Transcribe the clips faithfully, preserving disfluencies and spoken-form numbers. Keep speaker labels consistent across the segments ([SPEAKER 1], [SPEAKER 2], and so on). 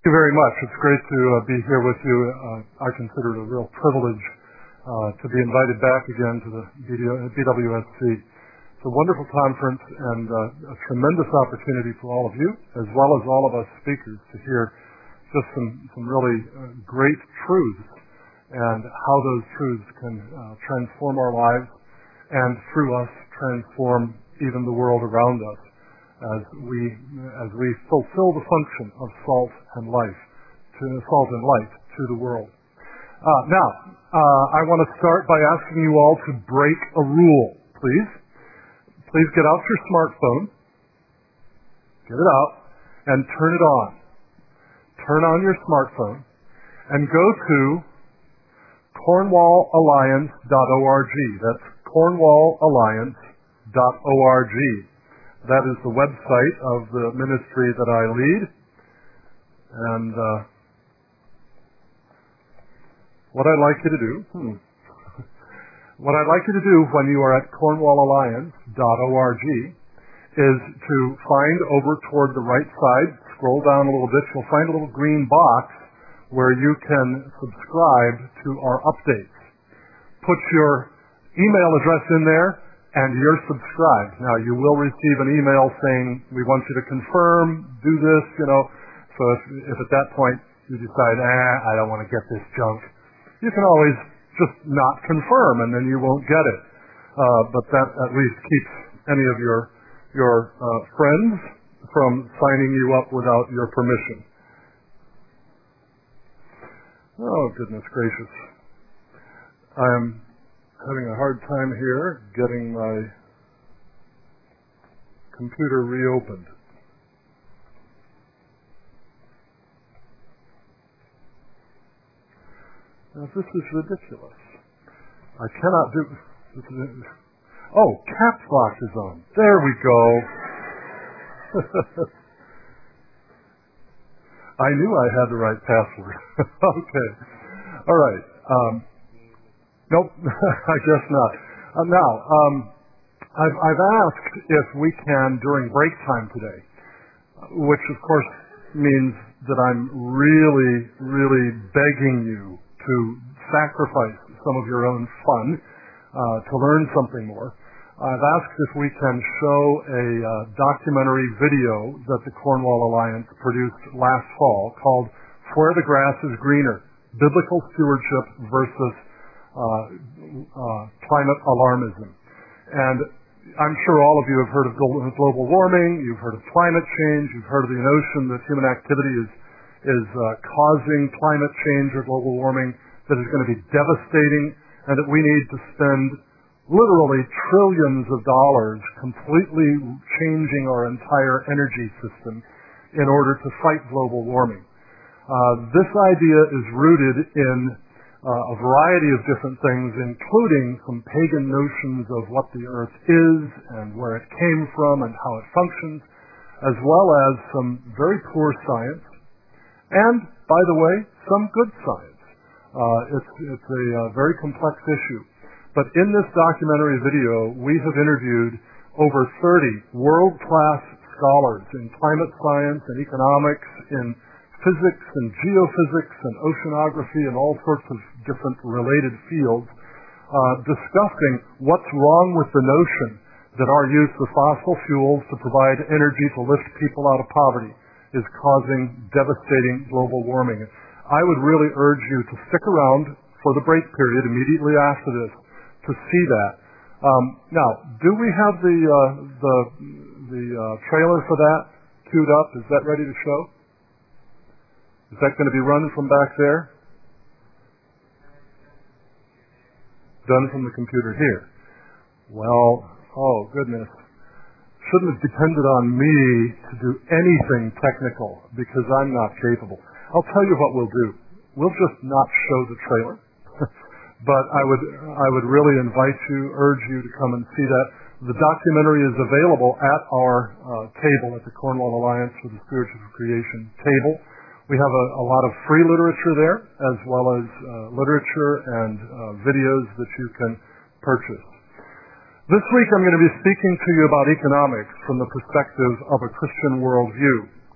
[SPEAKER 1] Thank you very much. It's great to uh, be here with you. Uh, I consider it a real privilege uh, to be invited back again to the B W S C. It's a wonderful conference and uh, a tremendous opportunity for all of you, as well as all of us speakers, to hear just some, some really uh, great truths and how those truths can uh, transform our lives and, through us, transform even the world around us as we as we fulfill the function of salt and life, to salt and light to the world. Uh, now, uh, I want to start by asking you all to break a rule, please. Please get out your smartphone, get it out, and turn it on. Turn on your smartphone and go to cornwall alliance dot org. That's cornwall alliance dot org. That is the website of the ministry that I lead. And uh, what I'd like you to do, hmm, what I'd like you to do when you are at cornwall alliance dot org is to find over toward the right side, scroll down a little bit, you'll find a little green box where you can subscribe to our updates. Put your email address in there, and you're subscribed. Now, you will receive an email saying, we want you to confirm, do this, you know. So if, if at that point you decide, ah, I don't want to get this junk, you can always just not confirm, and then you won't get it. Uh, but that at least keeps any of your, your uh, friends from signing you up without your permission. Oh, goodness gracious. I'm having a hard time here getting my computer reopened. Now, this is ridiculous. I cannot do this. Is, oh, caps lock is on. There we go. I knew I had the right password. Okay. All right. Um, Nope, I guess not. Uh, now, um, I've, I've asked if we can, during break time today, which of course means that I'm really, really begging you to sacrifice some of your own fun uh, to learn something more. I've asked if we can show a uh, documentary video that the Cornwall Alliance produced last fall called Where the Grass is Greener, Biblical Stewardship versus Uh, uh, climate alarmism. And I'm sure all of you have heard of global warming, you've heard of climate change, you've heard of the notion that human activity is, is uh, causing climate change or global warming that is going to be devastating, and that we need to spend literally trillions of dollars completely changing our entire energy system in order to fight global warming. Uh, this idea is rooted in Uh, a variety of different things, including some pagan notions of what the earth is and where it came from and how it functions, as well as some very poor science, and, by the way, some good science. Uh, it's, it's a uh, very complex issue. But in this documentary video, we have interviewed over thirty world-class scholars in climate science and economics, in physics and geophysics and oceanography and all sorts of different related fields, uh, discussing what's wrong with the notion that our use of fossil fuels to provide energy to lift people out of poverty is causing devastating global warming. I would really urge you to stick around for the break period immediately after this to see that. Um, now, do we have the uh, the the uh, trailer for that queued up? Is that ready to show? Is that going to be run from back there? Done from the computer here. Well, oh goodness. Shouldn't have depended on me to do anything technical because I'm not capable. I'll tell you what we'll do. We'll just not show the trailer. But I would I would really invite you, urge you to come and see that. The documentary is available at our uh, table at the Cornwall Alliance for the Stewardship of Creation table. We have a, a lot of free literature there, as well as uh, literature and uh, videos that you can purchase. This week I'm going to be speaking to you about economics from the perspective of a Christian worldview.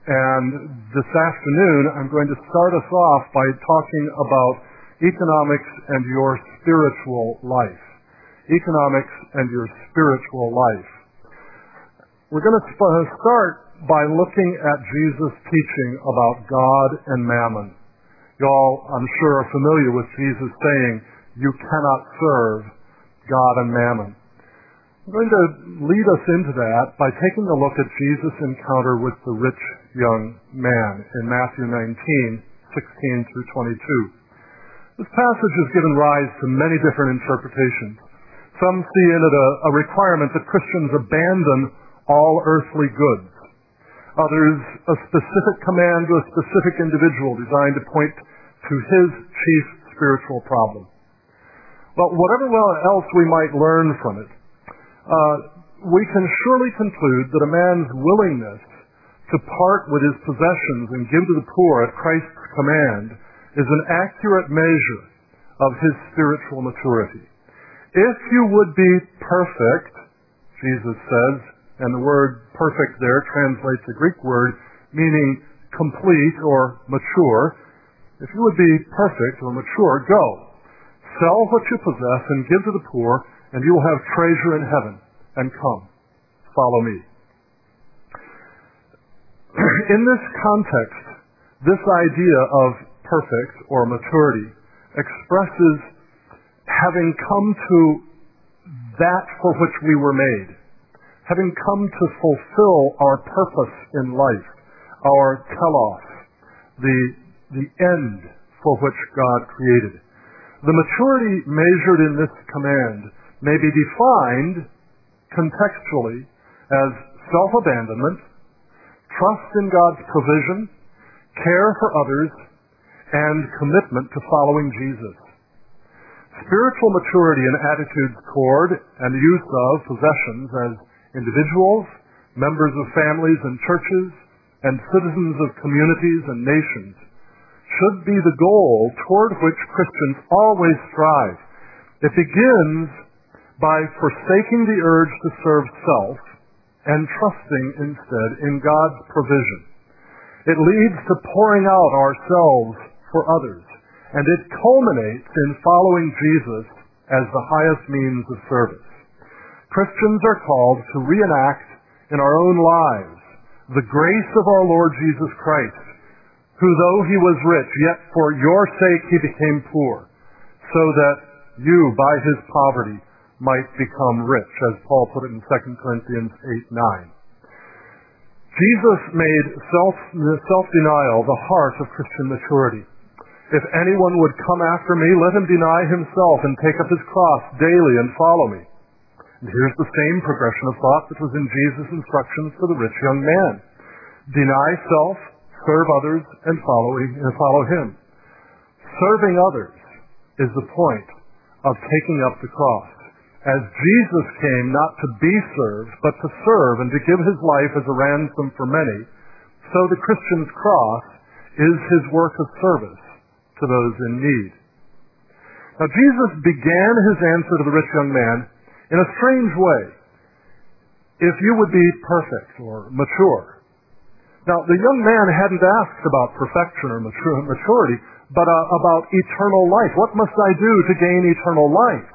[SPEAKER 1] And this afternoon, I'm going to start us off by talking about economics and your spiritual life. Economics and your spiritual life. We're going to sp- start by looking at Jesus' teaching about God and mammon. Y'all, I'm sure, are familiar with Jesus saying, you cannot serve God and mammon. I'm going to lead us into that by taking a look at Jesus' encounter with the rich young man in Matthew nineteen, sixteen through twenty-two. This passage has given rise to many different interpretations. Some see in it a, a requirement that Christians abandon all earthly goods. Others, a specific command to a specific individual designed to point to his chief spiritual problem. Well, whatever else we might learn from it, uh, we can surely conclude that a man's willingness to part with his possessions and give to the poor at Christ's command is an accurate measure of his spiritual maturity. If you would be perfect, Jesus says, and the word perfect there translates the Greek word meaning complete or mature. If you would be perfect or mature, go. Sell what you possess and give to the poor, and you will have treasure in heaven. And come, follow me. In this context, this idea of perfect or maturity expresses having come to that for which we were made, having come to fulfill our purpose in life, our telos, the, the end for which God created. The maturity measured in this command may be defined contextually as self-abandonment, trust in God's provision, care for others, and commitment to following Jesus. Spiritual maturity in attitudes toward and use of possessions as individuals, members of families and churches, and citizens of communities and nations should be the goal toward which Christians always strive. It begins by forsaking the urge to serve self and trusting instead in God's provision. It leads to pouring out ourselves for others, and it culminates in following Jesus as the highest means of service. Christians are called to reenact in our own lives the grace of our Lord Jesus Christ, who though he was rich, yet for your sake he became poor, so that you by his poverty might become rich, as Paul put it in Second Corinthians eight nine. Jesus made self, self-denial the heart of Christian maturity. If anyone would come after me, let him deny himself and take up his cross daily and follow me. And here's the same progression of thought that was in Jesus' instructions for the rich young man. Deny self, serve others, and follow, and follow him. Serving others is the point of taking up the cross. As Jesus came not to be served, but to serve and to give his life as a ransom for many, so the Christian's cross is his work of service to those in need. Now, Jesus began his answer to the rich young man in a strange way. If you would be perfect or mature. Now, the young man hadn't asked about perfection or maturity, but uh, about eternal life. What must I do to gain eternal life?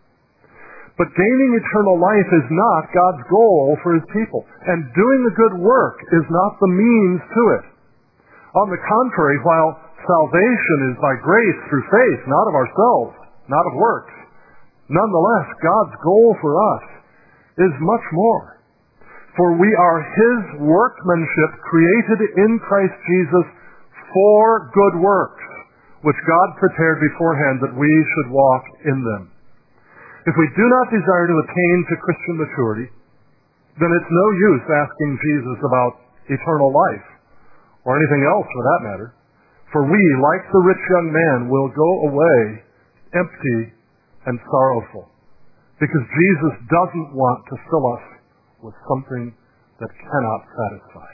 [SPEAKER 1] But gaining eternal life is not God's goal for his people. And doing a good work is not the means to it. On the contrary, while salvation is by grace through faith, not of ourselves, not of works, nonetheless, God's goal for us is much more. For we are his workmanship created in Christ Jesus for good works, which God prepared beforehand that we should walk in them. If we do not desire to attain to Christian maturity, then it's no use asking Jesus about eternal life, or anything else for that matter. For we, like the rich young man, will go away empty and sorrowful, because Jesus doesn't want to fill us with something that cannot satisfy.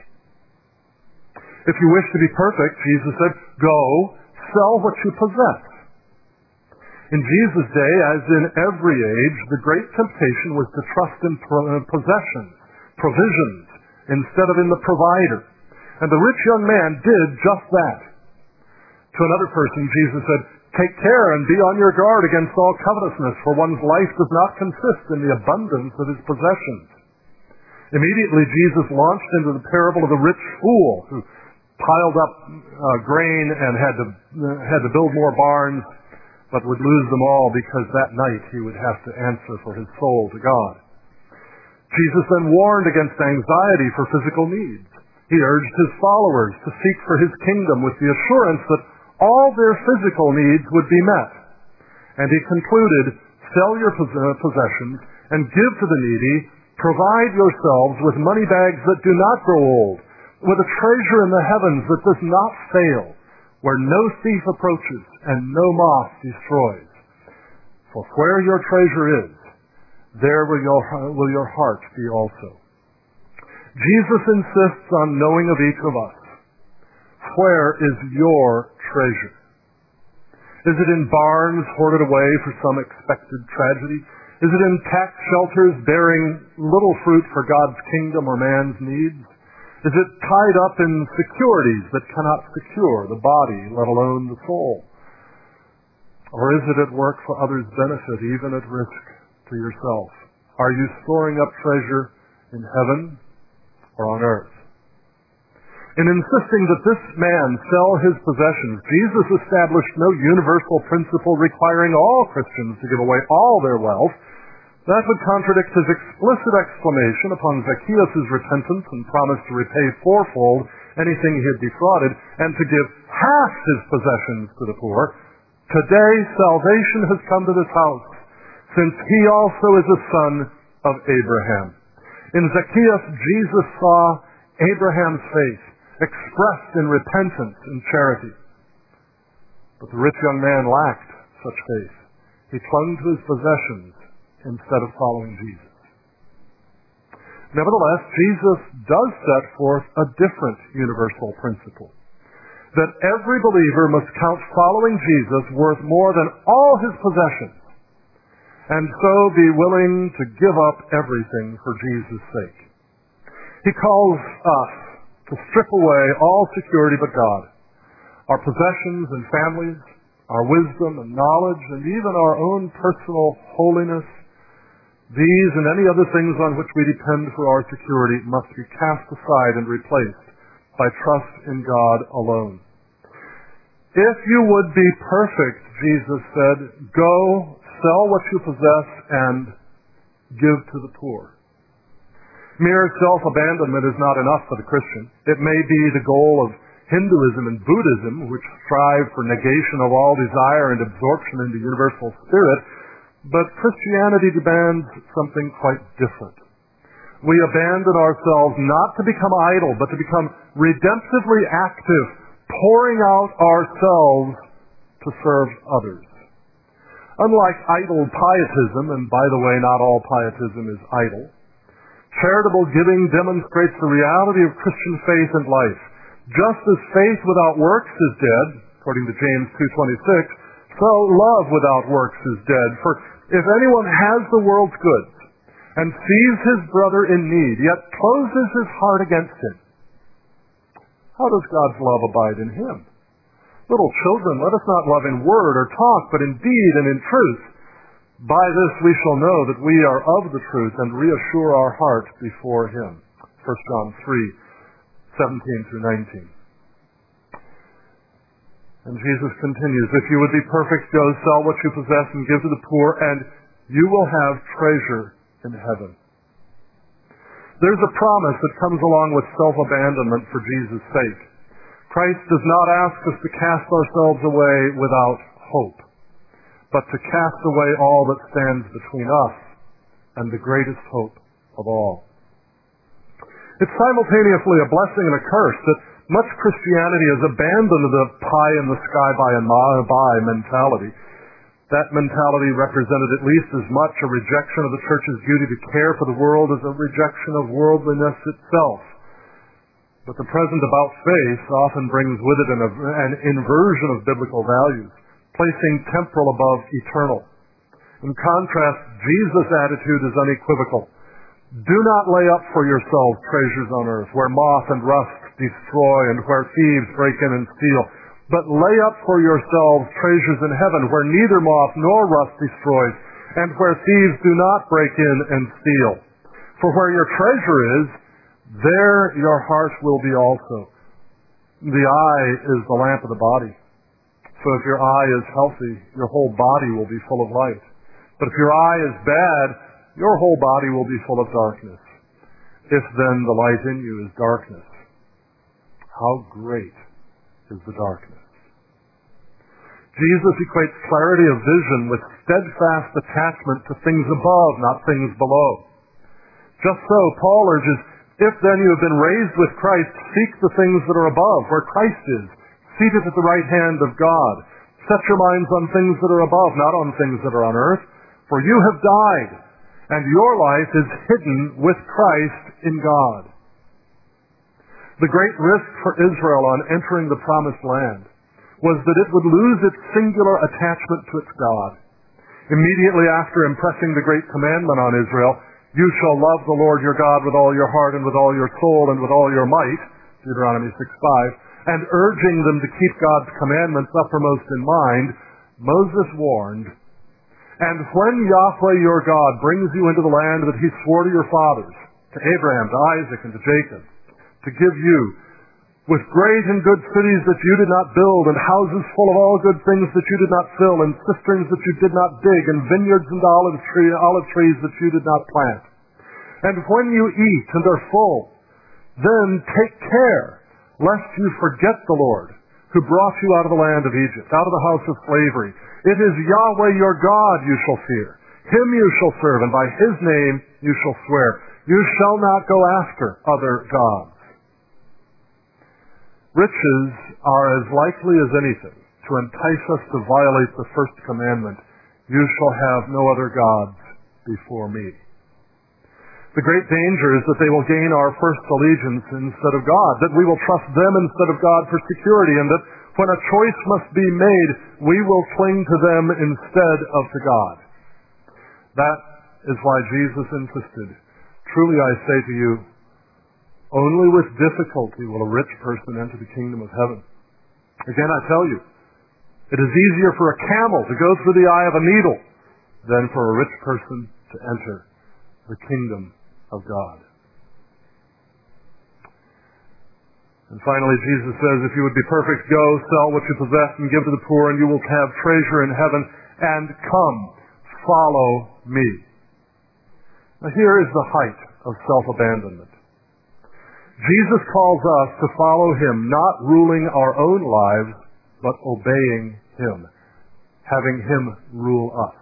[SPEAKER 1] If you wish to be perfect, Jesus said, go, sell what you possess. In Jesus' day, as in every age, the great temptation was to trust in possessions, provisions, instead of in the provider. And the rich young man did just that. To another person, Jesus said, "Take care and be on your guard against all covetousness, for one's life does not consist in the abundance of his possessions." Immediately, Jesus launched into the parable of the rich fool who piled up uh, grain and had to uh, had to build more barns, but would lose them all because that night he would have to answer for his soul to God. Jesus then warned against anxiety for physical needs. He urged his followers to seek for his kingdom with the assurance that all their physical needs would be met. And he concluded, "Sell your possessions and give to the needy. Provide yourselves with money bags that do not grow old, with a treasure in the heavens that does not fail, where no thief approaches and no moth destroys. For where your treasure is, there will your, will your heart be also." Jesus insists on knowing of each of us. Where is your treasure? Is it in barns hoarded away for some expected tragedy? Is it in tax shelters bearing little fruit for God's kingdom or man's needs? Is it tied up in securities that cannot secure the body, let alone the soul? Or is it at work for others' benefit, even at risk to yourself? Are you storing up treasure in heaven or on earth? In insisting that this man sell his possessions, Jesus established no universal principle requiring all Christians to give away all their wealth. That would contradict his explicit exclamation upon Zacchaeus' repentance and promise to repay fourfold anything he had defrauded and to give half his possessions to the poor. "Today salvation has come to this house, since he also is a son of Abraham." In Zacchaeus, Jesus saw Abraham's faith expressed in repentance and charity. But the rich young man lacked such faith. He clung to his possessions instead of following Jesus. Nevertheless, Jesus does set forth a different universal principle, that every believer must count following Jesus worth more than all his possessions, and so be willing to give up everything for Jesus' sake. He calls us to strip away all security but God, our possessions and families, our wisdom and knowledge, and even our own personal holiness. These and any other things on which we depend for our security must be cast aside and replaced by trust in God alone. "If you would be perfect," Jesus said, "go, sell what you possess, and give to the poor." Mere self-abandonment is not enough for the Christian. It may be the goal of Hinduism and Buddhism, which strive for negation of all desire and absorption in the universal spirit, but Christianity demands something quite different. We abandon ourselves not to become idle, but to become redemptively active, pouring out ourselves to serve others. Unlike idle pietism, and by the way, not all pietism is idle, charitable giving demonstrates the reality of Christian faith and life. Just as faith without works is dead, according to James two twenty-six, so love without works is dead. For if anyone has the world's goods and sees his brother in need, yet closes his heart against him, how does God's love abide in him? Little children, let us not love in word or talk, but in deed and in truth. By this we shall know that we are of the truth and reassure our heart before him. First John three, seventeen through nineteen. And Jesus continues, "If you would be perfect, go sell what you possess and give to the poor, and you will have treasure in heaven." There's a promise that comes along with self-abandonment for Jesus' sake. Christ does not ask us to cast ourselves away without hope, but to cast away all that stands between us and the greatest hope of all. It's simultaneously a blessing and a curse that much Christianity has abandoned the pie in the sky by and by mentality. That mentality represented at least as much a rejection of the church's duty to care for the world as a rejection of worldliness itself. But the present about-face often brings with it an, an inversion of biblical values, placing temporal above eternal. In contrast, Jesus' attitude is unequivocal. Do not lay up for yourselves treasures on earth, where moth and rust destroy, and where thieves break in and steal. But lay up for yourselves treasures in heaven, where neither moth nor rust destroys, and where thieves do not break in and steal. For where your treasure is, there your heart will be also. The eye is the lamp of the body. So if your eye is healthy, your whole body will be full of light. But if your eye is bad, your whole body will be full of darkness. If then the light in you is darkness, how great is the darkness? Jesus equates clarity of vision with steadfast attachment to things above, not things below. Just so, Paul urges, if then you have been raised with Christ, seek the things that are above, where Christ is, seated at the right hand of God. Set your minds on things that are above, not on things that are on earth. For you have died, and your life is hidden with Christ in God. The great risk for Israel on entering the promised land was that it would lose its singular attachment to its God. Immediately after impressing the great commandment on Israel, you shall love the Lord your God with all your heart and with all your soul and with all your might, Deuteronomy six five, and urging them to keep God's commandments uppermost in mind, Moses warned, and when Yahweh your God brings you into the land that he swore to your fathers, to Abraham, to Isaac, and to Jacob, to give you, with great and good cities that you did not build, and houses full of all good things that you did not fill, and cisterns that you did not dig, and vineyards and olive, tree, olive trees that you did not plant. And when you eat and are full, then take care lest you forget the Lord, who brought you out of the land of Egypt, out of the house of slavery. It is Yahweh your God you shall fear. Him you shall serve, and by his name you shall swear. You shall not go after other gods. Riches are as likely as anything to entice us to violate the first commandment, you shall have no other gods before me. The great danger is that they will gain our first allegiance instead of God, that we will trust them instead of God for security, and that when a choice must be made, we will cling to them instead of to God. That is why Jesus insisted, truly I say to you, only with difficulty will a rich person enter the kingdom of heaven. Again, I tell you, it is easier for a camel to go through the eye of a needle than for a rich person to enter the kingdom of God. And finally, Jesus says, if you would be perfect, go, sell what you possess and give to the poor, and you will have treasure in heaven, and come, follow me. Now here is the height of self-abandonment. Jesus calls us to follow him, not ruling our own lives, but obeying him, having him rule us.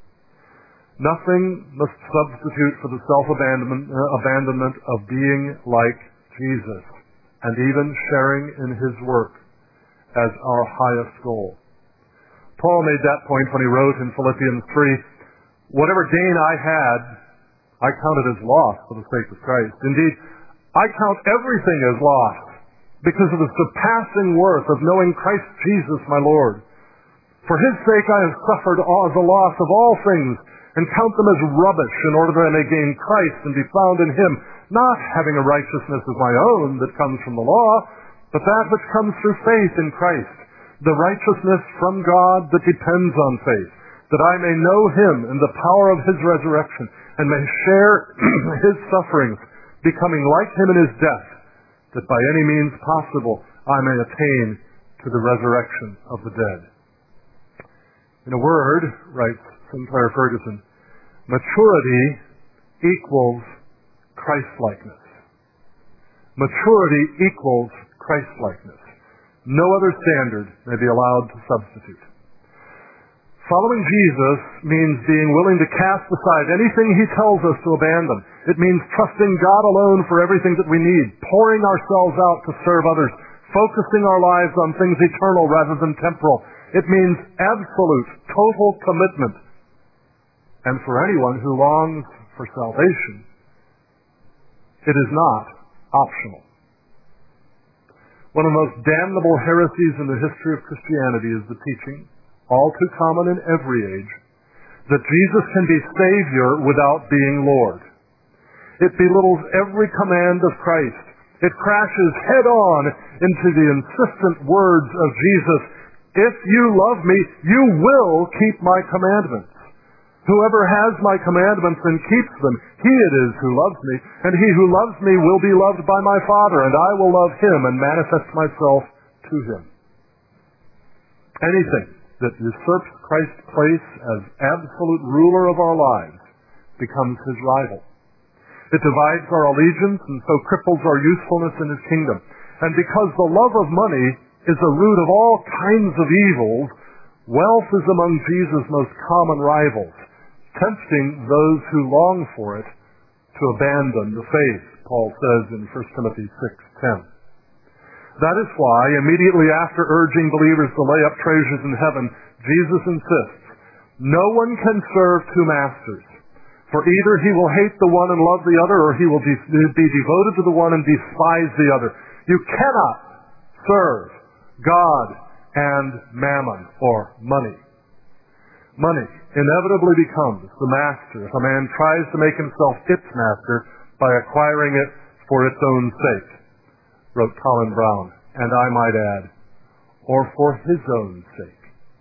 [SPEAKER 1] Nothing must substitute for the self-abandonment uh, abandonment of being like Jesus, and even sharing in his work as our highest goal. Paul made that point when he wrote in Philippians three, whatever gain I had, I counted as loss for the sake of Christ. Indeed, I count everything as loss because of the surpassing worth of knowing Christ Jesus my Lord. For his sake I have suffered as a loss of all things, and count them as rubbish in order that I may gain Christ and be found in him, not having a righteousness of my own that comes from the law, but that which comes through faith in Christ, the righteousness from God that depends on faith, that I may know him and the power of his resurrection, and may share his sufferings, becoming like him in his death, that by any means possible I may attain to the resurrection of the dead. In a word, writes Sinclair Ferguson, maturity equals Christ-likeness. Maturity equals Christ-likeness. No other standard may be allowed to substitute. Following Jesus means being willing to cast aside anything he tells us to abandon. It means trusting God alone for everything that we need, pouring ourselves out to serve others, focusing our lives on things eternal rather than temporal. It means absolute, total commitment. And for anyone who longs for salvation, it is not optional. One of the most damnable heresies in the history of Christianity is the teaching, all too common in every age, that Jesus can be Savior without being Lord. It belittles every command of Christ. It crashes head-on into the insistent words of Jesus, "If you love me, you will keep my commandments. Whoever has my commandments and keeps them, he it is who loves me, and he who loves me will be loved by my Father, and I will love him and manifest myself to him." Anything that usurps Christ's place as absolute ruler of our lives becomes his rival. It divides our allegiance and so cripples our usefulness in his kingdom. And because the love of money is a root of all kinds of evils, wealth is among Jesus' most common rivals, tempting those who long for it to abandon the faith, Paul says in First Timothy six ten. That is why, immediately after urging believers to lay up treasures in heaven, Jesus insists, "No one can serve two masters, for either he will hate the one and love the other, or he will be devoted to the one and despise the other. You cannot serve God and mammon, or money." Money inevitably becomes the master if a man tries to make himself its master by acquiring it for its own sake, wrote Colin Brown, and I might add, or for his own sake.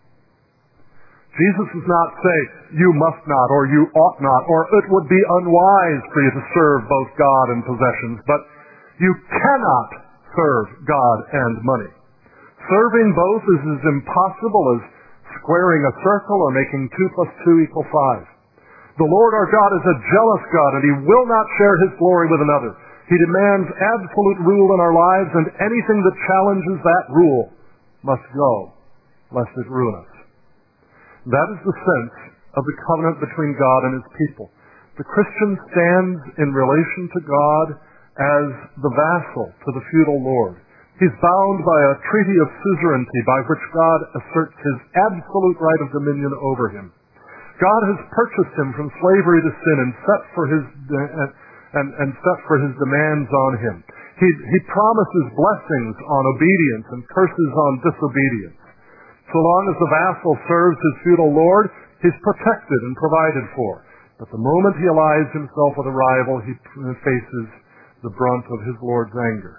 [SPEAKER 1] Jesus does not say, "You must not," or "You ought not," or "It would be unwise for you to serve both God and possessions," but you cannot serve God and money. Serving both is as impossible as squaring a circle or making two plus two equal five. The Lord our God is a jealous God, and he will not share his glory with another. He demands absolute rule in our lives, and anything that challenges that rule must go, lest it ruin us. That is the sense of the covenant between God and his people. The Christian stands in relation to God as the vassal to the feudal lord. He's bound by a treaty of suzerainty by which God asserts his absolute right of dominion over him. God has purchased him from slavery to sin and set for his uh, and, and set for his demands on him. He, he promises blessings on obedience and curses on disobedience. So long as the vassal serves his feudal lord, he's protected and provided for. But the moment he allies himself with a rival, he faces the brunt of his lord's anger.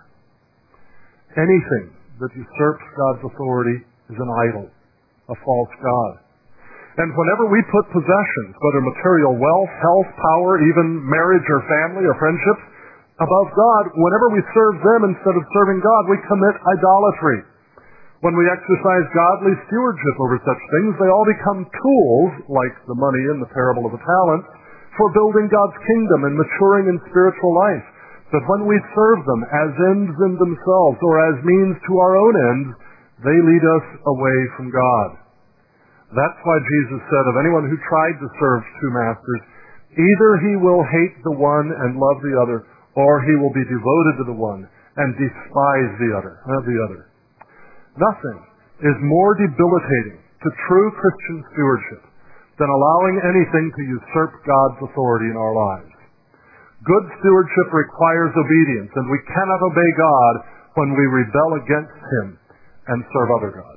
[SPEAKER 1] Anything that usurps God's authority is an idol, a false god. And whenever we put possessions, whether material wealth, health, power, even marriage or family or friendships, above God, whenever we serve them instead of serving God, we commit idolatry. When we exercise godly stewardship over such things, they all become tools, like the money in the parable of the talents, for building God's kingdom and maturing in spiritual life. But when we serve them as ends in themselves or as means to our own ends, they lead us away from God. That's why Jesus said of anyone who tried to serve two masters, either he will hate the one and love the other, or he will be devoted to the one and despise the other. Uh, the other. Nothing is more debilitating to true Christian stewardship than allowing anything to usurp God's authority in our lives. Good stewardship requires obedience, and we cannot obey God when we rebel against him and serve other gods.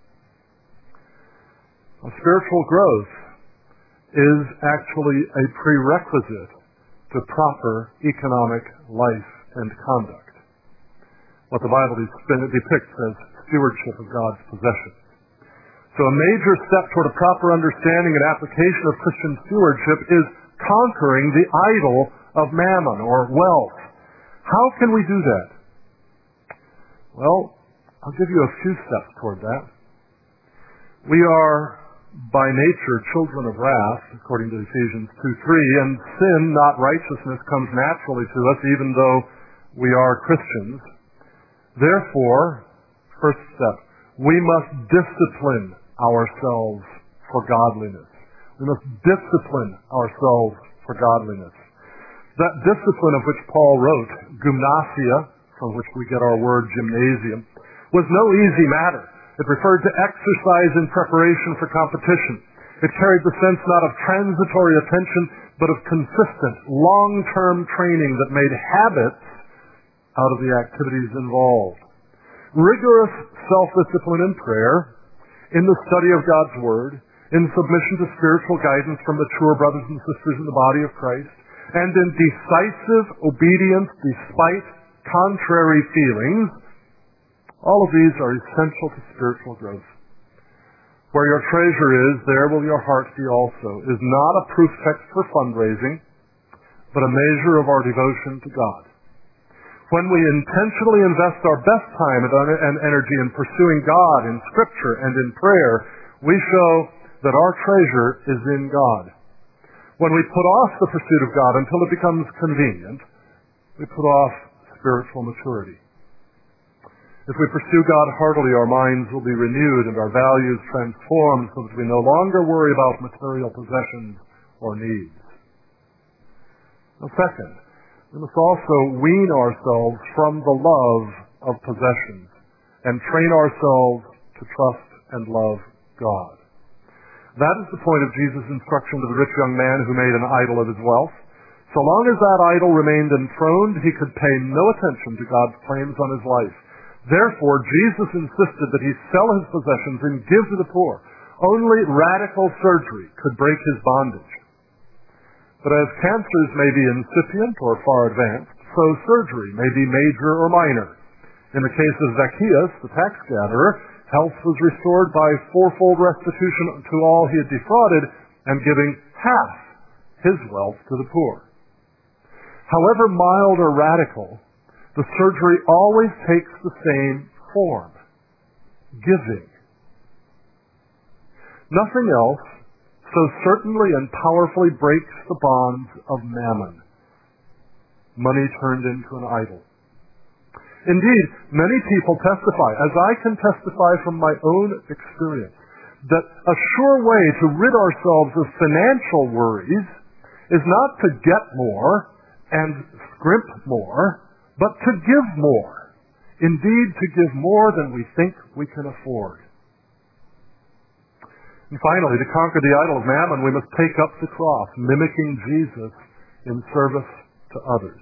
[SPEAKER 1] Now, spiritual growth is actually a prerequisite to proper economic life and conduct. What the Bible depicts as stewardship of God's possessions. So a major step toward a proper understanding and application of Christian stewardship is conquering the idol of mammon or wealth. How can we do that? Well, I'll give you a few steps toward that. We are by nature children of wrath, according to Ephesians two three, and sin, not righteousness, comes naturally to us even though we are Christians. Therefore, first step, we must discipline ourselves for godliness. We must discipline ourselves for godliness. That discipline of which Paul wrote, gymnasia, from which we get our word gymnasium, was no easy matter. It referred to exercise in preparation for competition. It carried the sense not of transitory attention, but of consistent, long-term training that made habits out of the activities involved. Rigorous self-discipline in prayer, in the study of God's Word, in submission to spiritual guidance from mature brothers and sisters in the body of Christ, and in decisive obedience despite contrary feelings, all of these are essential to spiritual growth. Where your treasure is, there will your heart be also, is not a proof text for fundraising, but a measure of our devotion to God. When we intentionally invest our best time and energy in pursuing God in Scripture and in prayer, we show that our treasure is in God. When we put off the pursuit of God until it becomes convenient, we put off spiritual maturity. If we pursue God heartily, our minds will be renewed and our values transformed so that we no longer worry about material possessions or needs. Now, second, we must also wean ourselves from the love of possessions and train ourselves to trust and love God. That is the point of Jesus' instruction to the rich young man who made an idol of his wealth. So long as that idol remained enthroned, he could pay no attention to God's claims on his life. Therefore, Jesus insisted that he sell his possessions and give to the poor. Only radical surgery could break his bondage. But as cancers may be incipient or far advanced, so surgery may be major or minor. In the case of Zacchaeus, the tax gatherer, health was restored by fourfold restitution to all he had defrauded and giving half his wealth to the poor. However mild or radical, the surgery always takes the same form: giving. Nothing else so certainly and powerfully breaks the bonds of mammon. Money turned into an idol. Indeed, many people testify, as I can testify from my own experience, that a sure way to rid ourselves of financial worries is not to get more and scrimp more, but to give more. Indeed, to give more than we think we can afford. And finally, to conquer the idol of mammon, we must take up the cross, mimicking Jesus in service to others.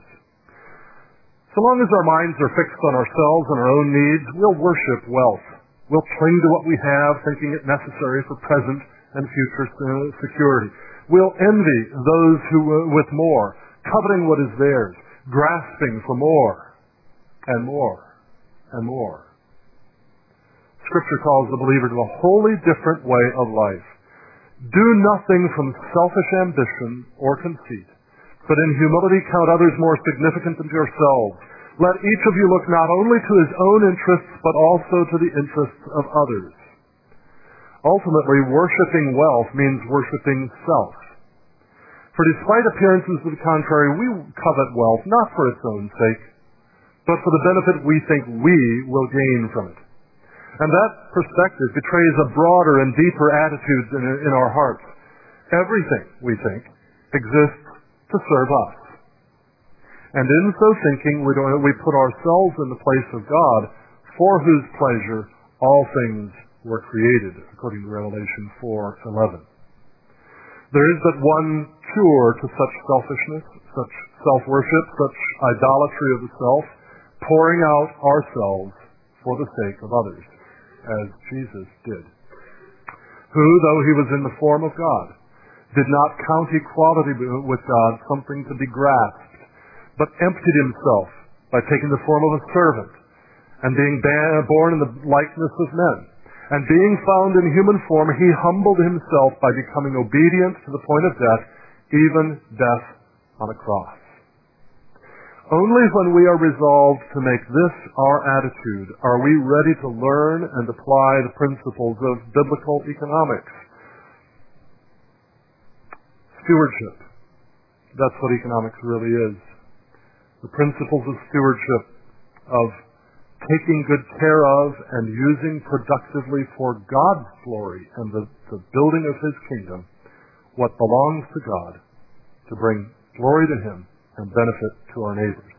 [SPEAKER 1] So long as our minds are fixed on ourselves and our own needs, we'll worship wealth. We'll cling to what we have, thinking it necessary for present and future security. We'll envy those who with more, coveting what is theirs, grasping for more and more and more. Scripture calls the believer to a wholly different way of life. Do nothing from selfish ambition or conceit, but in humility count others more significant than yourselves. Let each of you look not only to his own interests, but also to the interests of others. Ultimately, worshiping wealth means worshiping self. For despite appearances to the contrary, we covet wealth not for its own sake, but for the benefit we think we will gain from it. And that perspective betrays a broader and deeper attitude in, in our hearts. Everything, we think, exists to serve us. And in so thinking, we, don't, we put ourselves in the place of God, for whose pleasure all things were created, according to Revelation four eleven. There is but one cure to such selfishness, such self-worship, such idolatry of the self, pouring out ourselves for the sake of others, as Jesus did. Who, though he was in the form of God, did not count equality with God something to be grasped, but emptied himself by taking the form of a servant, and being born in the likeness of men. And being found in human form, he humbled himself by becoming obedient to the point of death, even death on a cross. Only when we are resolved to make this our attitude are we ready to learn and apply the principles of biblical economics. Stewardship. That's what economics really is. The principles of stewardship, of taking good care of and using productively for God's glory and the, the building of his kingdom what belongs to God, to bring glory to him and benefit to our neighbors.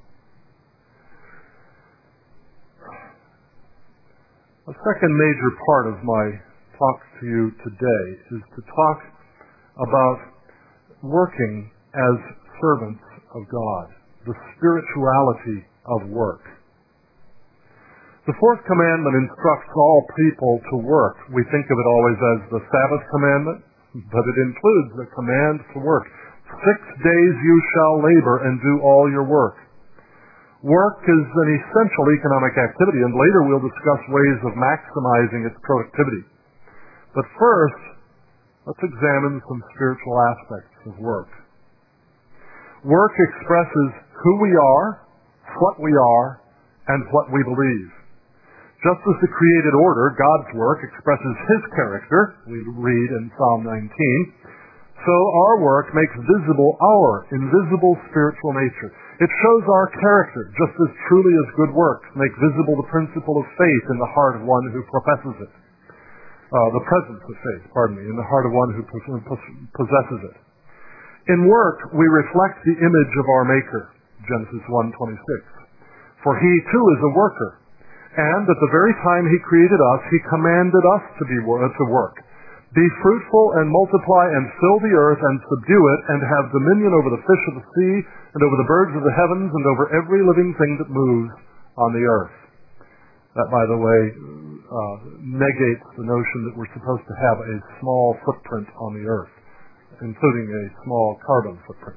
[SPEAKER 1] A second major part of my talk to you today is to talk about working as servants of God, the spirituality of work. The fourth commandment instructs all people to work. We think of it always as the Sabbath commandment, but it includes the command to work. Six days you shall labor and do all your work. Work is an essential economic activity, and later we'll discuss ways of maximizing its productivity. But first, let's examine some spiritual aspects of work. Work expresses who we are, what we are, and what we believe. Just as the created order, God's work, expresses His character, we read in Psalm nineteen, so our work makes visible our invisible spiritual nature. It shows our character, just as truly as good works make visible the principle of faith in the heart of one who professes it. Uh, the presence of faith, pardon me, in the heart of one who possesses it. In work, we reflect the image of our Maker, Genesis one twenty-six. For He too is a worker, and at the very time He created us, He commanded us to be to work. Be fruitful and multiply and fill the earth and subdue it and have dominion over the fish of the sea and over the birds of the heavens and over every living thing that moves on the earth. That, by the way, uh, negates the notion that we're supposed to have a small footprint on the earth, including a small carbon footprint.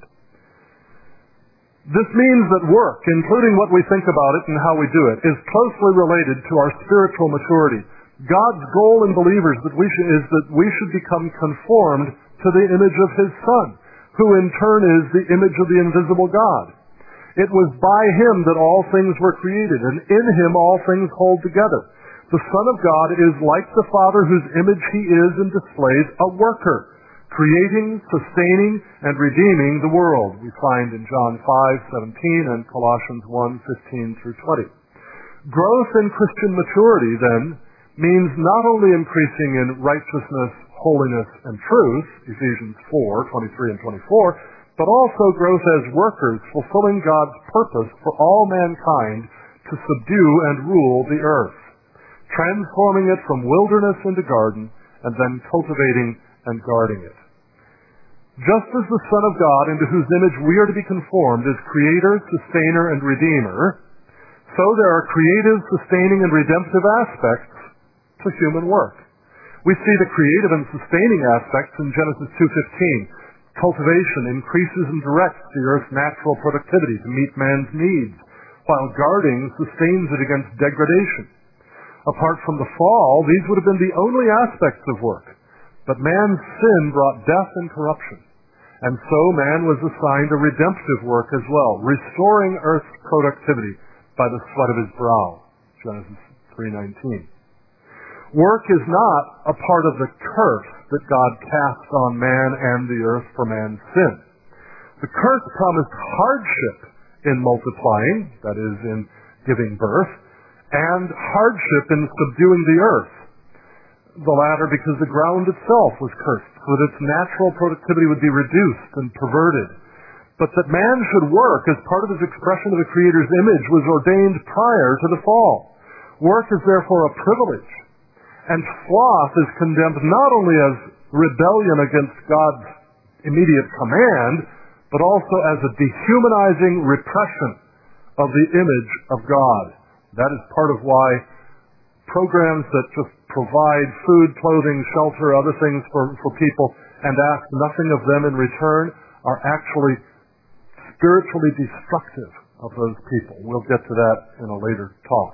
[SPEAKER 1] This means that work, including what we think about it and how we do it, is closely related to our spiritual maturity. God's goal in believers that we should, is that we should become conformed to the image of His Son, who in turn is the image of the invisible God. It was by Him that all things were created, and in Him all things hold together. The Son of God is like the Father whose image He is and displays, a worker, creating, sustaining, and redeeming the world, we find in John five seventeen and Colossians one fifteen through twenty. Growth in Christian maturity, then, means not only increasing in righteousness, holiness, and truth, Ephesians four twenty-three and twenty-four, but also growth as workers fulfilling God's purpose for all mankind to subdue and rule the earth, transforming it from wilderness into garden, and then cultivating and guarding it. Just as the Son of God, into whose image we are to be conformed, is Creator, Sustainer, and Redeemer, so there are creative, sustaining, and redemptive aspects to human work. We see the creative and sustaining aspects in Genesis two fifteen. Cultivation increases and directs the earth's natural productivity to meet man's needs, while guarding sustains it against degradation. Apart from the fall, these would have been the only aspects of work. But man's sin brought death and corruption. And so man was assigned a redemptive work as well, restoring earth's productivity by the sweat of his brow. Genesis three nineteen. Work is not a part of the curse that God casts on man and the earth for man's sin. The curse promised hardship in multiplying, that is, in giving birth, and hardship in subduing the earth. The latter because the ground itself was cursed, so that its natural productivity would be reduced and perverted. But that man should work as part of his expression of the Creator's image was ordained prior to the fall. Work is therefore a privilege. And sloth is condemned not only as rebellion against God's immediate command, but also as a dehumanizing repression of the image of God. That is part of why programs that just provide food, clothing, shelter, other things for, for people, and ask nothing of them in return, are actually spiritually destructive of those people. We'll get to that in a later talk.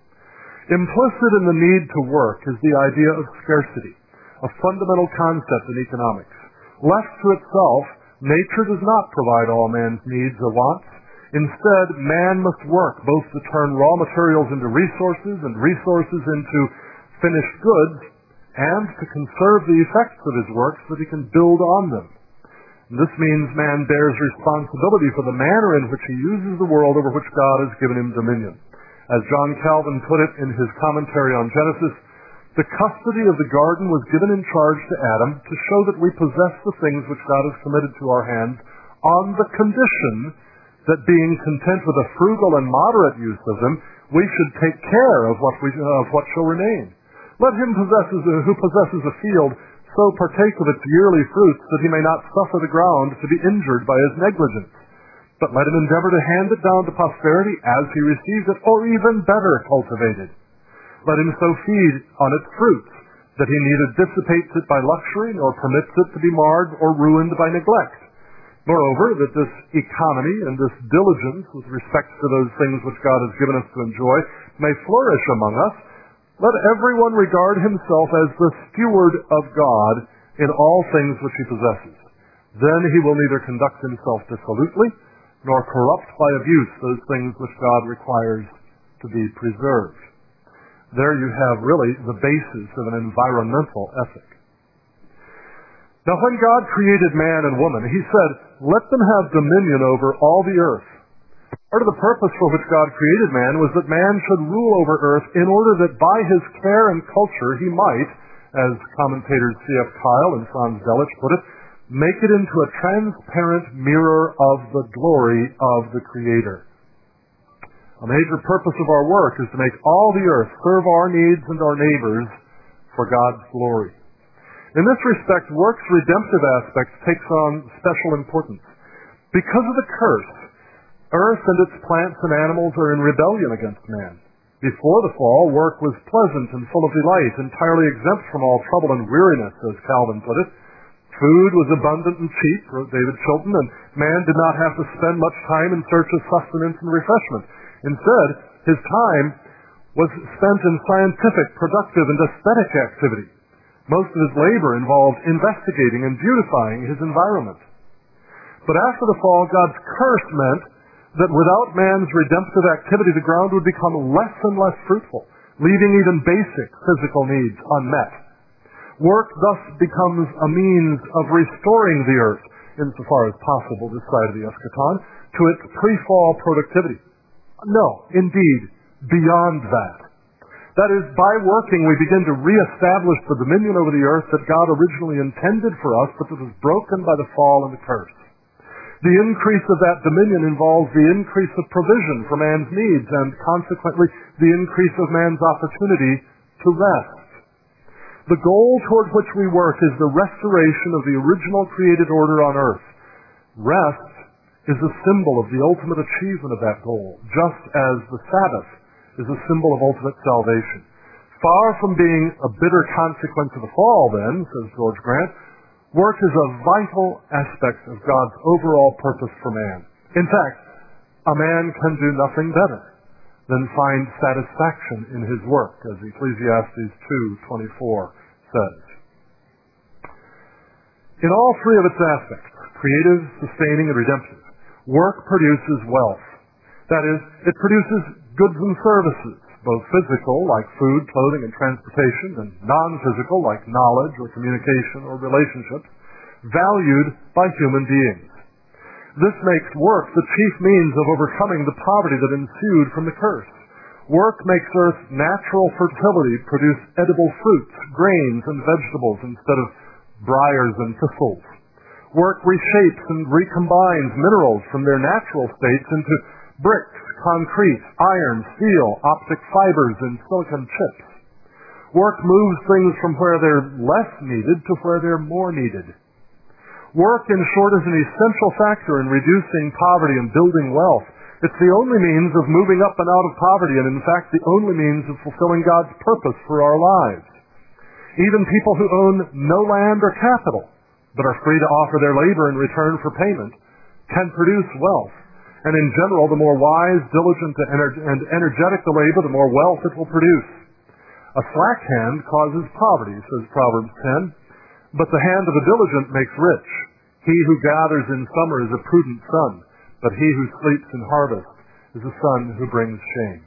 [SPEAKER 1] Implicit in the need to work is the idea of scarcity, a fundamental concept in economics. Left to itself, nature does not provide all man's needs or wants. Instead, man must work both to turn raw materials into resources and resources into finished goods, and to conserve the effects of his work so that he can build on them. And this means man bears responsibility for the manner in which he uses the world over which God has given him dominion. As John Calvin put it in his commentary on Genesis, the custody of the garden was given in charge to Adam to show that we possess the things which God has committed to our hands on the condition that being content with a frugal and moderate use of them, we should take care of what, we, of what shall remain. Let him possesses, uh, who possesses a field so partake of its yearly fruits that he may not suffer the ground to be injured by his negligence. But let him endeavor to hand it down to posterity as he receives it, or even better cultivated. Let him so feed on its fruits that he neither dissipates it by luxury nor permits it to be marred or ruined by neglect. Moreover, that this economy and this diligence with respect to those things which God has given us to enjoy may flourish among us, let everyone regard himself as the steward of God in all things which he possesses. Then he will neither conduct himself dissolutely, nor corrupt by abuse those things which God requires to be preserved. There you have really the basis of an environmental ethic. Now, when God created man and woman, he said, let them have dominion over all the earth. Part of the purpose for which God created man was that man should rule over earth in order that by his care and culture he might, as commentators C F Kyle and Franz Delitzsch put it, make it into a transparent mirror of the glory of the Creator. A major purpose of our work is to make all the earth serve our needs and our neighbors for God's glory. In this respect, work's redemptive aspect takes on special importance. Because of the curse, earth and its plants and animals are in rebellion against man. Before the fall, work was pleasant and full of delight, entirely exempt from all trouble and weariness, as Calvin put it. Food was abundant and cheap, wrote David Chilton, and man did not have to spend much time in search of sustenance and refreshment. Instead, his time was spent in scientific, productive, and aesthetic activity. Most of his labor involved investigating and beautifying his environment. But after the fall, God's curse meant that without man's redemptive activity, the ground would become less and less fruitful, leaving even basic physical needs unmet. Work thus becomes a means of restoring the earth, insofar as possible this side of the eschaton, to its pre-fall productivity. No, indeed, beyond that. That is, by working, we begin to reestablish the dominion over the earth that God originally intended for us, but that was broken by the fall and the curse. The increase of that dominion involves the increase of provision for man's needs and, consequently, the increase of man's opportunity to rest. The goal toward which we work is the restoration of the original created order on earth. Rest is a symbol of the ultimate achievement of that goal, just as the Sabbath is a symbol of ultimate salvation. Far from being a bitter consequence of the fall, then, says George Grant, work is a vital aspect of God's overall purpose for man. In fact, a man can do nothing better than find satisfaction in his work, as Ecclesiastes two twenty-four says. In all three of its aspects, creative, sustaining, and redemptive, work produces wealth. That is, it produces goods and services, both physical, like food, clothing, and transportation, and non-physical, like knowledge or communication or relationships, valued by human beings. This makes work the chief means of overcoming the poverty that ensued from the curse. Work makes earth's natural fertility produce edible fruits, grains, and vegetables instead of briars and thistles. Work reshapes and recombines minerals from their natural states into bricks, concrete, iron, steel, optic fibers, and silicon chips. Work moves things from where they're less needed to where they're more needed. Work, in short, is an essential factor in reducing poverty and building wealth. It's the only means of moving up and out of poverty, and in fact, the only means of fulfilling God's purpose for our lives. Even people who own no land or capital, but are free to offer their labor in return for payment, can produce wealth. And in general, the more wise, diligent, and energetic the labor, the more wealth it will produce. A slack hand causes poverty, says Proverbs ten, but the hand of the diligent makes rich. He who gathers in summer is a prudent son, but he who sleeps in harvest is a son who brings shame.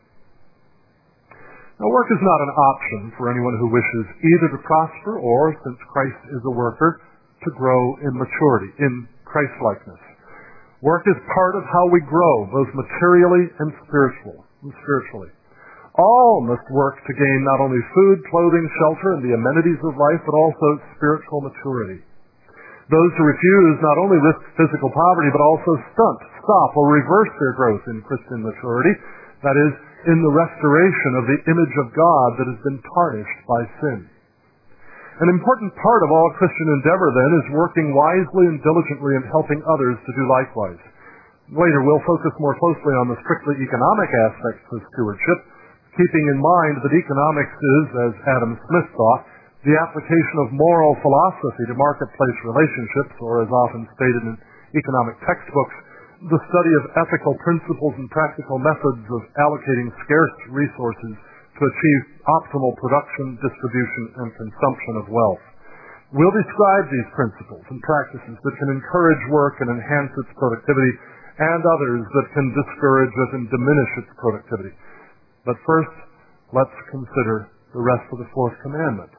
[SPEAKER 1] Now, work is not an option for anyone who wishes either to prosper or, since Christ is a worker, to grow in maturity, in Christ-likeness. Work is part of how we grow, both materially and spiritual, and spiritually. All must work to gain not only food, clothing, shelter, and the amenities of life, but also spiritual maturity. Those who refuse not only risk physical poverty, but also stunt, stop, or reverse their growth in Christian maturity, that is, in the restoration of the image of God that has been tarnished by sin. An important part of all Christian endeavor, then, is working wisely and diligently and helping others to do likewise. Later, we'll focus more closely on the strictly economic aspects of stewardship, keeping in mind that economics is, as Adam Smith thought, the application of moral philosophy to marketplace relationships, or as often stated in, economic textbooks, the study of ethical principles and practical methods of allocating scarce resources to achieve optimal production, distribution, and consumption of wealth. We'll describe these principles and practices that can encourage work and enhance its productivity, and others that can discourage it and diminish its productivity. But first, let's consider the rest of the fourth commandment.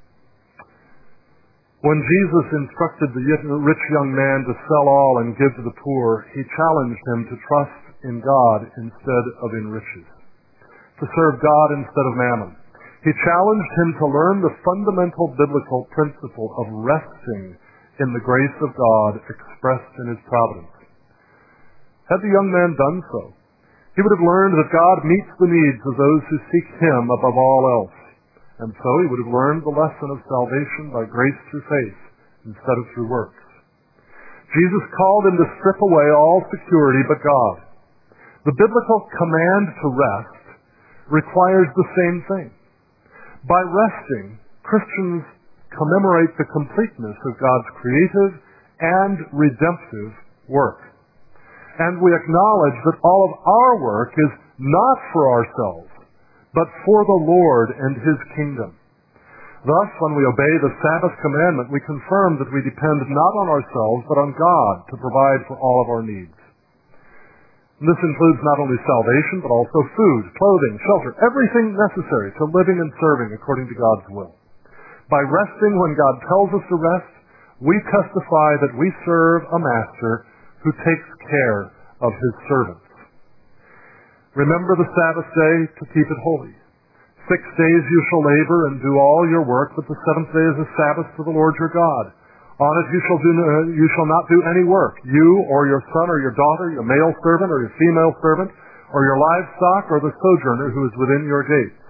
[SPEAKER 1] When Jesus instructed the rich young man to sell all and give to the poor, he challenged him to trust in God instead of in riches, to serve God instead of mammon. He challenged him to learn the fundamental biblical principle of resting in the grace of God expressed in his providence. Had the young man done so, he would have learned that God meets the needs of those who seek him above all else. And so he would have learned the lesson of salvation by grace through faith instead of through works. Jesus called him to strip away all security but God. The biblical command to rest requires the same thing. By resting, Christians commemorate the completeness of God's creative and redemptive work. And we acknowledge that all of our work is not for ourselves, but for the Lord and His kingdom. Thus, when we obey the Sabbath commandment, we confirm that we depend not on ourselves, but on God to provide for all of our needs. And this includes not only salvation, but also food, clothing, shelter, everything necessary to living and serving according to God's will. By resting when God tells us to rest, we testify that we serve a master who takes care of his servants. Remember the Sabbath day to keep it holy. Six days you shall labor and do all your work, but the seventh day is a Sabbath to the Lord your God. On it you shall do uh, you shall not do any work, you or your son or your daughter, your male servant or your female servant, or your livestock or the sojourner who is within your gates.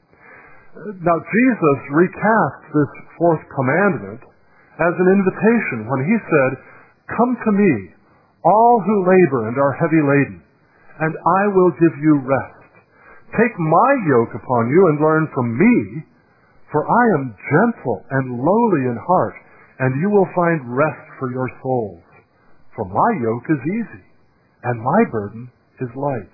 [SPEAKER 1] Now Jesus recasts this fourth commandment as an invitation when he said, "Come to me, all who labor and are heavy laden, and I will give you rest. Take my yoke upon you and learn from me, for I am gentle and lowly in heart, and you will find rest for your souls. For my yoke is easy, and my burden is light."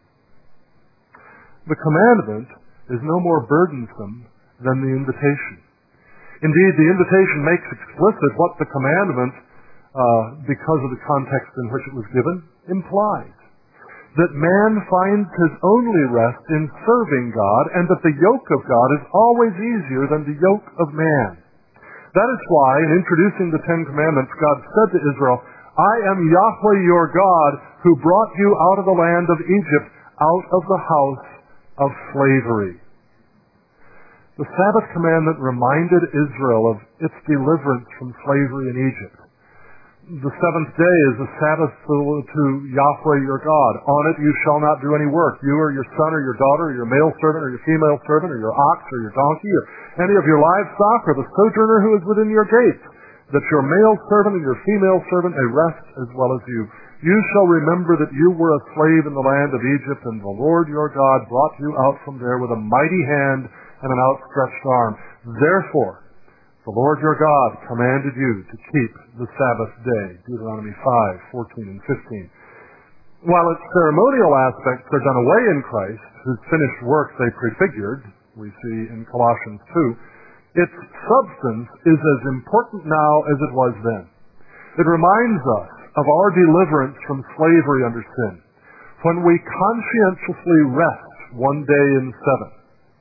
[SPEAKER 1] The commandment is no more burdensome than the invitation. Indeed, the invitation makes explicit what the commandment, uh, because of the context in which it was given, implies. That man finds his only rest in serving God, and that the yoke of God is always easier than the yoke of man. That is why, in introducing the Ten Commandments, God said to Israel, "I am Yahweh your God, who brought you out of the land of Egypt, out of the house of slavery." The Sabbath commandment reminded Israel of its deliverance from slavery in Egypt. The seventh day is a Sabbath to, to Yahweh your God. On it you shall not do any work, you or your son or your daughter or your male servant or your female servant or your ox or your donkey or any of your livestock or the sojourner who is within your gates, that your male servant and your female servant may rest as well as you. You shall remember that you were a slave in the land of Egypt, and the Lord your God brought you out from there with a mighty hand and an outstretched arm. Therefore, the Lord your God commanded you to keep the Sabbath day. Deuteronomy five, fourteen and fifteen. While its ceremonial aspects are done away in Christ, whose finished work they prefigured, we see in Colossians two, its substance is as important now as it was then. It reminds us of our deliverance from slavery under sin, when we conscientiously rest one day in seven.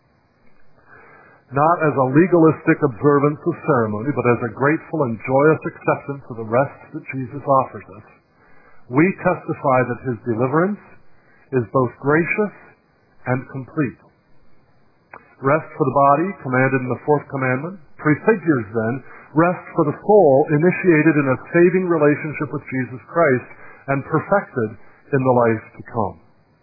[SPEAKER 1] Not as a legalistic observance of ceremony, but as a grateful and joyous acceptance of the rest that Jesus offers us, we testify that his deliverance is both gracious and complete. Rest for the body, commanded in the fourth commandment, prefigures then rest for the soul, initiated in a saving relationship with Jesus Christ and perfected in the life to come.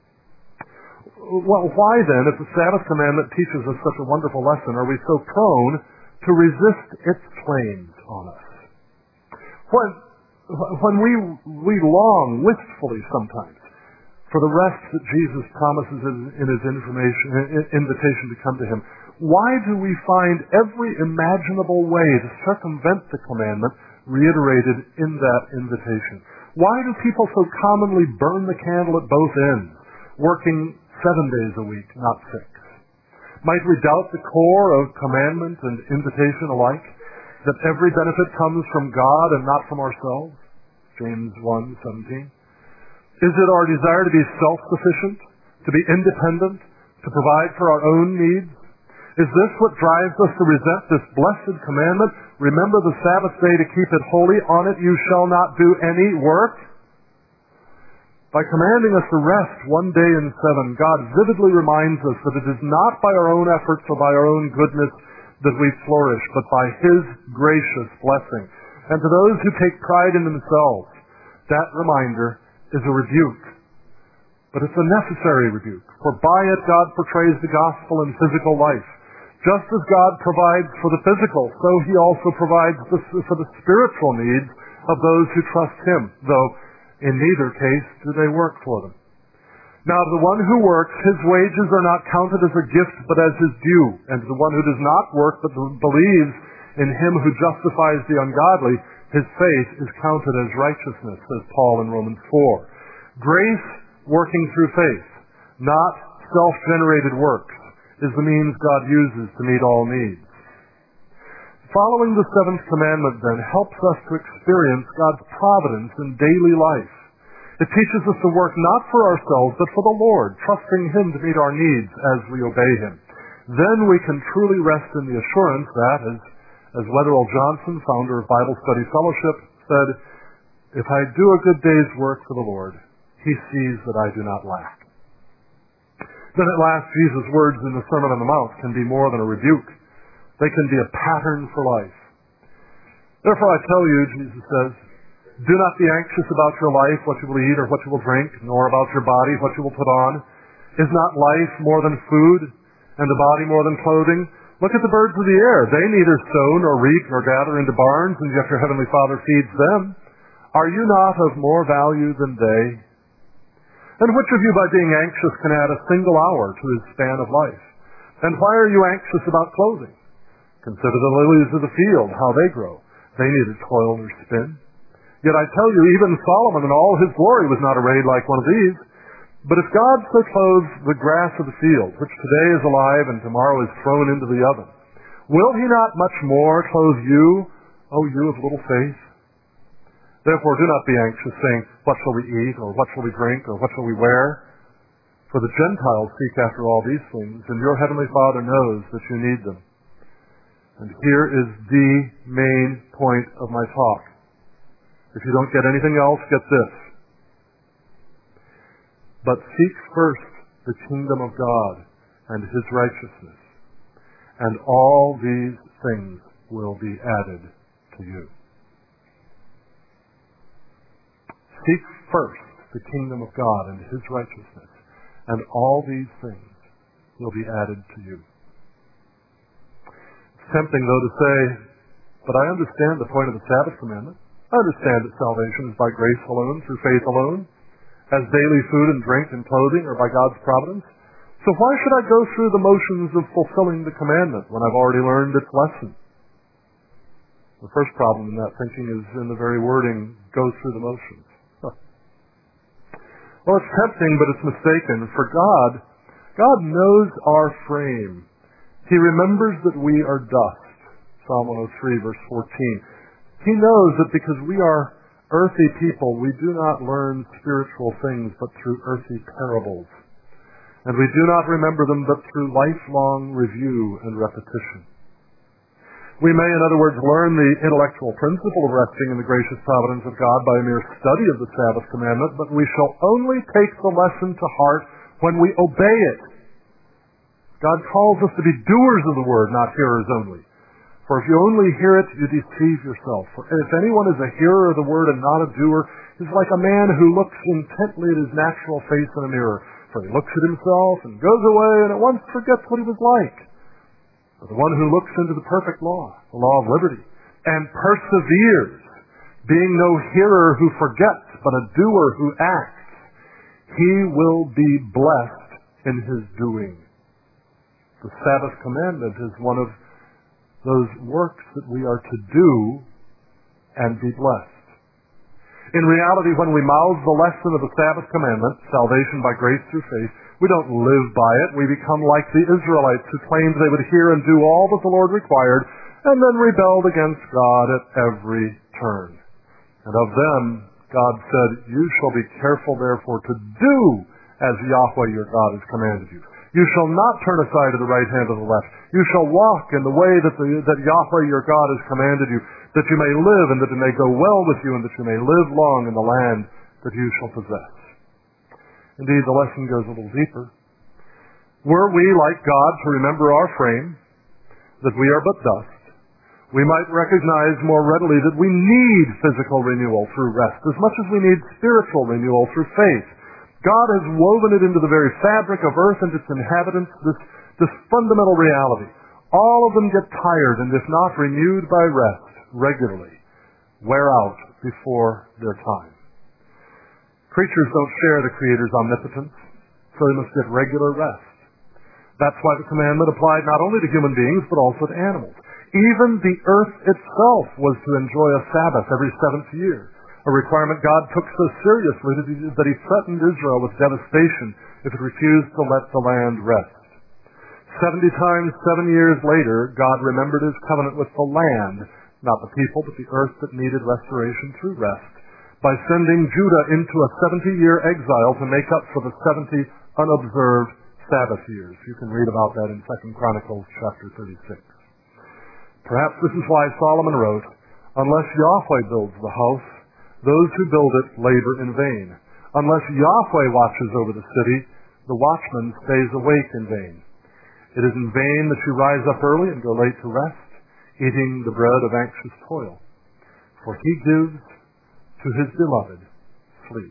[SPEAKER 1] Well, why then, if the Sabbath commandment teaches us such a wonderful lesson, are we so prone to resist its claims on us? When, when we, we long wistfully sometimes for the rest that Jesus promises in, in his information, in, invitation to come to him, why do we find every imaginable way to circumvent the commandment reiterated in that invitation. Why do people so commonly burn the candle at both ends, working seven days a week, not six? Might we doubt the core of commandment and invitation alike, that every benefit comes from God and not from ourselves? James one seventeen. Is it our desire to be self-sufficient, to be independent, to provide for our own needs? Is this what drives us to resent this blessed commandment? Remember the Sabbath day to keep it holy. On it you shall not do any work. By commanding us to rest one day in seven, God vividly reminds us that it is not by our own efforts or by our own goodness that we flourish, but by His gracious blessing. And to those who take pride in themselves, that reminder is a rebuke. But it's a necessary rebuke, for by it God portrays the gospel in physical life. Just as God provides for the physical, so He also provides for the spiritual needs of those who trust Him, though in neither case do they work for them. Now, to the one who works, his wages are not counted as a gift, but as his due. And to the one who does not work, but believes in Him who justifies the ungodly, his faith is counted as righteousness, says Paul in Romans four. Grace working through faith, not self-generated works, is the means God uses to meet all needs. Following the seventh commandment, then, helps us to experience God's providence in daily life. It teaches us to work not for ourselves, but for the Lord, trusting Him to meet our needs as we obey Him. Then we can truly rest in the assurance that, as, as Wetherell Johnson, founder of Bible Study Fellowship, said, "If I do a good day's work for the Lord, He sees that I do not lack." Then at last, Jesus' words in the Sermon on the Mount can be more than a rebuke. They can be a pattern for life. "Therefore I tell you," Jesus says, "do not be anxious about your life, what you will eat or what you will drink, nor about your body, what you will put on. Is not life more than food, and the body more than clothing? Look at the birds of the air. They neither sow nor reap nor gather into barns, and yet your heavenly Father feeds them. Are you not of more value than they? And which of you by being anxious can add a single hour to his span of life? And why are you anxious about clothing? Consider the lilies of the field, how they grow. They neither toil nor spin. Yet I tell you, even Solomon in all his glory was not arrayed like one of these. But if God so clothes the grass of the field, which today is alive and tomorrow is thrown into the oven, will He not much more clothe you, O you of little faith? Therefore do not be anxious, saying, what shall we eat, or what shall we drink, or what shall we wear? For the Gentiles seek after all these things, and your heavenly Father knows that you need them. And here is the main point of my talk. If you don't get anything else, get this. But seek first the kingdom of God and His righteousness, and all these things will be added to you. Seek first the kingdom of God and His righteousness, and all these things will be added to you. It's tempting, though, to say, but I understand the point of the Sabbath commandment. I understand that salvation is by grace alone, through faith alone, as daily food and drink and clothing are by God's providence. So why should I go through the motions of fulfilling the commandment when I've already learned its lesson? The first problem in that thinking is in the very wording, go through the motions. Huh. Well, it's tempting, but it's mistaken. For God, God knows our frame. He remembers that we are dust. Psalm one oh three, verse fourteen. He knows that because we are earthy people, we do not learn spiritual things but through earthy parables. And we do not remember them but through lifelong review and repetition. We may, in other words, learn the intellectual principle of resting in the gracious providence of God by a mere study of the Sabbath commandment, but we shall only take the lesson to heart when we obey it. God calls us to be doers of the word, not hearers only. For if you only hear it, you deceive yourself. For if anyone is a hearer of the word and not a doer, he is like a man who looks intently at his natural face in a mirror. For he looks at himself and goes away and at once forgets what he was like. But the one who looks into the perfect law, the law of liberty, and perseveres, being no hearer who forgets, but a doer who acts, he will be blessed in his doing. The Sabbath commandment is one of those works that we are to do and be blessed. In reality, when we mouth the lesson of the Sabbath commandment, salvation by grace through faith, we don't live by it. We become like the Israelites who claimed they would hear and do all that the Lord required, and then rebelled against God at every turn. And of them, God said, "You shall be careful, therefore, to do as Yahweh your God has commanded you. You shall not turn aside to the right hand or the left. You shall walk in the way that, the, that Yahweh your God has commanded you, that you may live and that it may go well with you and that you may live long in the land that you shall possess." Indeed, the lesson goes a little deeper. Were we, like God, to remember our frame, that we are but dust, we might recognize more readily that we need physical renewal through rest as much as we need spiritual renewal through faith. God has woven it into the very fabric of earth and its inhabitants, this, this fundamental reality. All of them get tired and, if not renewed by rest regularly, wear out before their time. Creatures don't share the Creator's omnipotence, so they must get regular rest. That's why the commandment applied not only to human beings, but also to animals. Even the earth itself was to enjoy a Sabbath every seventh year, a requirement God took so seriously that he, that he threatened Israel with devastation if it refused to let the land rest. Seventy times seven years later, God remembered his covenant with the land, not the people, but the earth that needed restoration through rest, by sending Judah into a seventy-year exile to make up for the seventy unobserved Sabbath years. You can read about that in Second Chronicles chapter thirty-six. Perhaps this is why Solomon wrote, "Unless Yahweh builds the house, those who build it labor in vain. Unless Yahweh watches over the city, the watchman stays awake in vain. It is in vain that you rise up early and go late to rest, eating the bread of anxious toil. For he gives to his beloved sleep."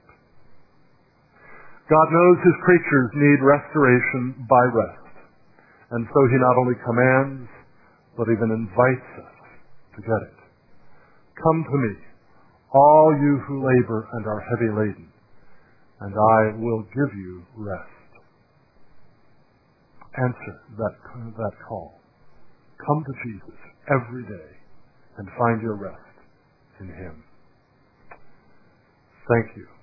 [SPEAKER 1] God knows his creatures need restoration by rest, and so he not only commands, but even invites us to get it. "Come to me, all you who labor and are heavy laden, and I will give you rest." Answer that, that call. Come to Jesus every day and find your rest in him. Thank you.